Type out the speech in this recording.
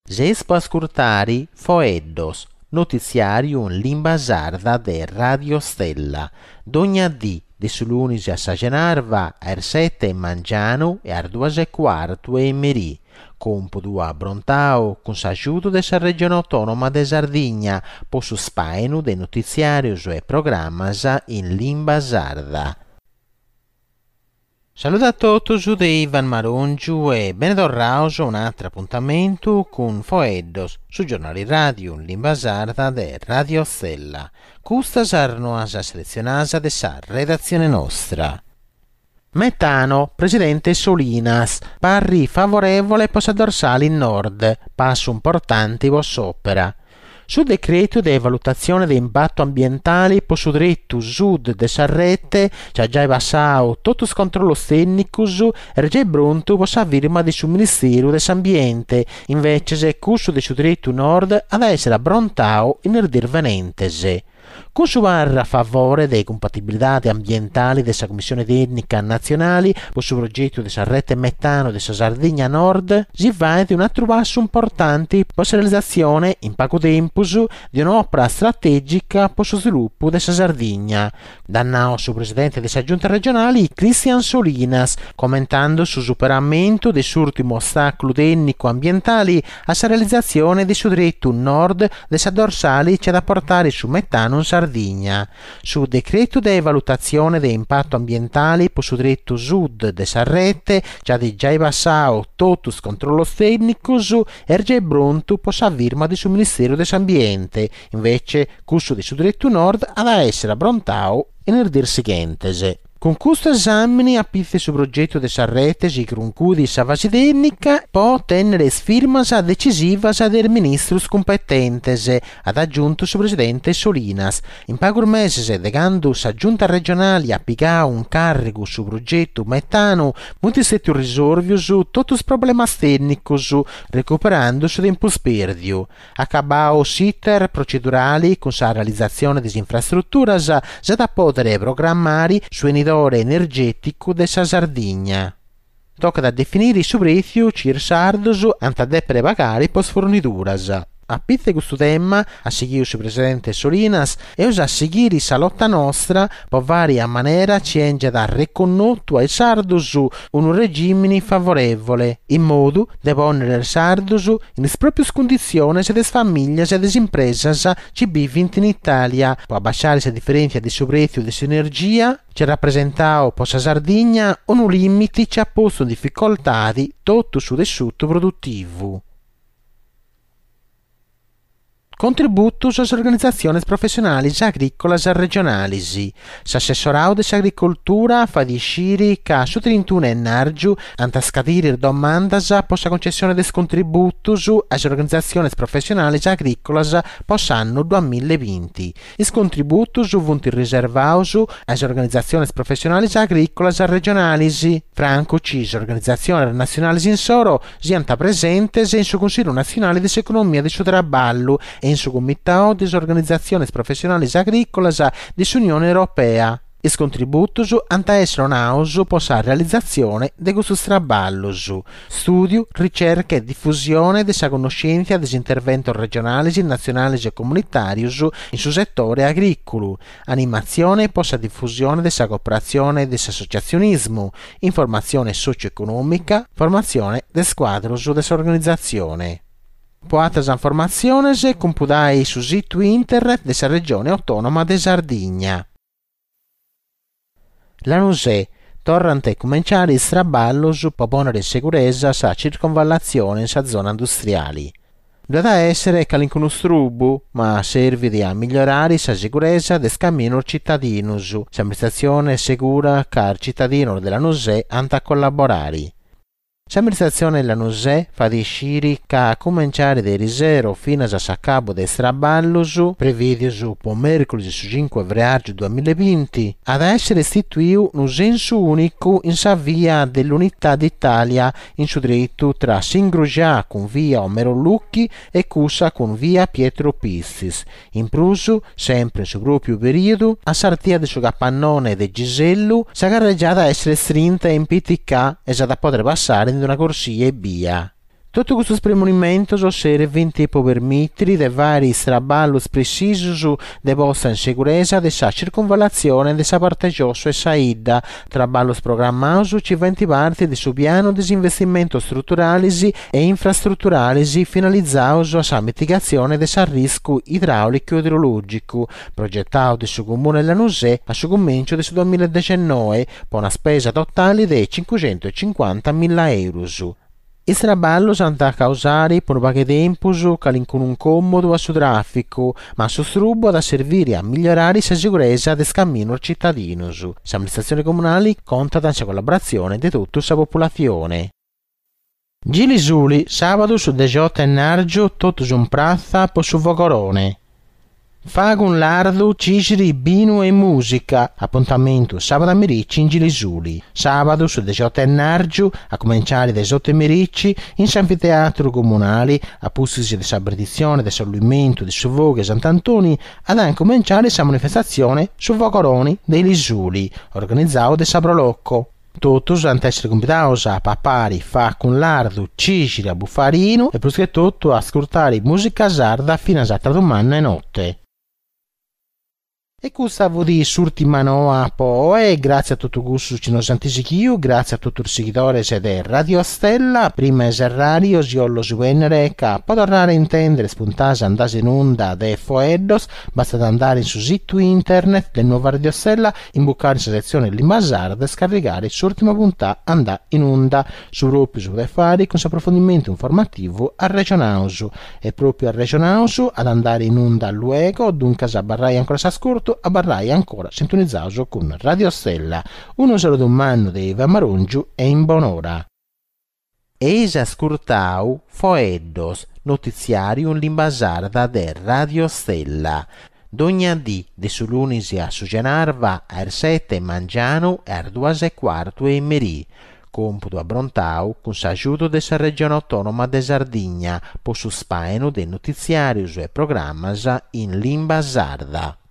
Ges può ascoltare Foeddos, notiziarium in lingua sarda de Radio Stella, d'ogni dì, de sull'unisi a Sagenarva, er 7 mangiano e ar 2:15 e merì, con Podua Brontao, con s'aiuto della regione autonoma de Sardigna, po su spainu de notiziarius e programmas in lingua sarda. Saluto a tutti da Ivan Marongiu e bentornato a un altro appuntamento con Foeddos su giornali radio in lingua sarda de Radio Stella. Questa sarà selezionata della redazione nostra. Metano, presidente Solinas, parri favorevole posa dorsali in nord, passo importante voss'opera. Sul decreto di valutazione di impatto ambientale po su dritto sud de Sarrette, c'è già passato tutto il controllo tecnicus e già pronto possa firma di su Ministero dell'Ambiente, invece se curso di su dritto nord ad essere abbrontato in il dir venentese. Con su barra a favore delle compatibilità ambientali della Commissione Tecnica Nazionale per su progetto di Sarrette Metano della Sardegna Nord, si va di un altro passo importante per la realizzazione in poco tempo di un'opera strategica per lo sviluppo della Sardegna. Dannao su presidente della giunta regionale Cristian Solinas, commentando sul superamento dell'ultimo ostacolo tecnico ambientale alla realizzazione del suo diritto nord della dorsale c'è da portare su metano in Sardegna. Sul decreto di valutazione di impatto ambientale per su diritto sud de Sarrette c'è di già passato tutto il controllo tecnico e già pronto per la firma del suo Ministero dell'Ambiente, invece curso di su diritto nord ad essere abbrontato nel dir seguente. Con questo esame a pizze su progetto di Sarrette e concudi sa fase tecnica può tenere firmas decisivas del ministro competente, ad aggiunto su presidente Solinas. In pochi mesi, degando sa giunta regionale a piegare un carico su progetto metano, molti stati risolvi su tutti i problemi tecnici, recuperando su tempo sperdio. Accabao siter procedurali con sa realizzazione di infrastrutture già da poter programmare su energetico della Sardegna. Tocca da definire su prezzo cirsardos antadepere pagare post fornituras. A pizze questo tema, a seguire su presidente Solinas e a seguire sa lotta nostra, per varia maniera ci enge da riconosciuto ai sardos un regime favorevole, in modo da ponere il sardos in proprie condizioni e le famiglie e le imprese ci vivono in Italia, per abbassare la differenza di prezzo di energia, ci rappresentato per la Sardegna un limite ci ha posto in difficoltà di tutto su tessuto produttivo. Contributos às organizações profissionais agrícolas regionais. S'assessorato dell'agricoltura fa disciri che su 31 gennaio anta scadere domandas possa concessione des contributos às organizações profissionais agrícolas possa anno 2020. Is contributos vunt riservaus às organizações profissionais agrícolas regionais. Franco cis organizações nazionali in soro sianta presentes in su Consiglio Nazionale di Economia di Traballo e in su Comitado des Organizações Profissionais Agrícolas dell'Unione Europea. I contributos anta essere naus possa realizzazione de questos traballos, studio, ricerca e diffusione della conoscenza degli interventi regionali, nazionali e comunitari in su settore agricolo, animazione e possa diffusione della cooperazione e dell'associazionismo, informazione socio-economica, formazione del squadro dell'organizzazione. Poatas informaciones compudai su sito internet della regione autonoma de Sardegna. La NUSE tornante cominciare il traballos per ponere in sicurezza sa circonvallazione in sa zona industriali. Deve essere che l'inconosciuto, ma serve a migliorare la sicurezza del cammino cittadinus. L'amministrazione è sicura che il cittadino della NUSE anta collaborare. L'amministrazione della NUSE fa disciri che a cominciare da zero fino a cabo del traballos previdius per mercoledì 5 febbraio 2020 ad essere istituito un senso unico in sa via dell'Unità d'Italia in su diritto tra Singrugia con via Omero Lucchi e Cusa con via Pietro Pistis. In pruso, sempre in su proprio periodo, a sartia del suo capannone de Gisellu sa carreggiata essere strinta in PTK e sa da poter passare in una corsia e via. Tutto questo premonimento serve in tempo permettere de vari straballus precisos de vostra insicurezza de sa circonvallazione de sa parte giosso e saida, traballus programmaus ci venti parte de su piano disinvestimento strutturali e infrastrutturali finalizzaus a sa mitigazione de sa rischio idraulico e idrologico, progettato de su comune Lanusè a su comincio de su 2019, con una spesa totale di 550.000 euro. I traballos hanno causare per poco tempo con un comodo a su traffico, ma su strubo da servire a migliorare la sicurezza del cammino cittadino. L'amministrazione comunale conta con la collaborazione di tutta la popolazione. Gili Suli, sabato su 18 gennaio, tutto un prazza per su Vogorone. Fagun lardo, cisiri, binu e musica. Appuntamento sabato a Mericci in Gilisuli. Sabato su 18 gennaio, a cominciare dai 8 Mericci, in Sanfiteatro Comunale, a pussisi di sabredizione, di salvamento, di suvoghe Sant'Antoni, ad anche cominciare la manifestazione su Vogoroni dei Lisuli, organizzato da Sabrolocco. Tutti hanno essere compitati a papari, facun lardo, cisiri, a buffarino e più che tutto a ascoltare musica sarda fino a esatta domani e notte. E questa vuol dire surtimanoa poi, grazie a tutto questo ci nos anticipiamo, grazie a tutti i seguitori di Radio Stella, prima eserrario siollo su venere che può tornare a intendere spuntase andare in onda de Foeddos, basta andare sul sito internet del nuovo Radio Stella, imbucare in sezione Limbasarda e scaricare l'ultima puntata andare in onda su proprio su fare con approfondimento informativo a Regionausu e proprio a Regionausu ad andare in onda luego, dunque a barrai ancora s'ascolto a barrai ancora sintonizzato con Radio Stella. Uno saluto umano di Ivan Marungiu e in buon'ora. Eisa scurtau Foeddos, notiziario in lingua sarda de Radio Stella. Dognadì de su lunisi a Sugenarva a 7 mangiano e a 2:15 e merì. Computo a Brontau con s'aiuto della regione autonoma de Sardigna, po su spaeno del notiziario e programma in lingua sarda.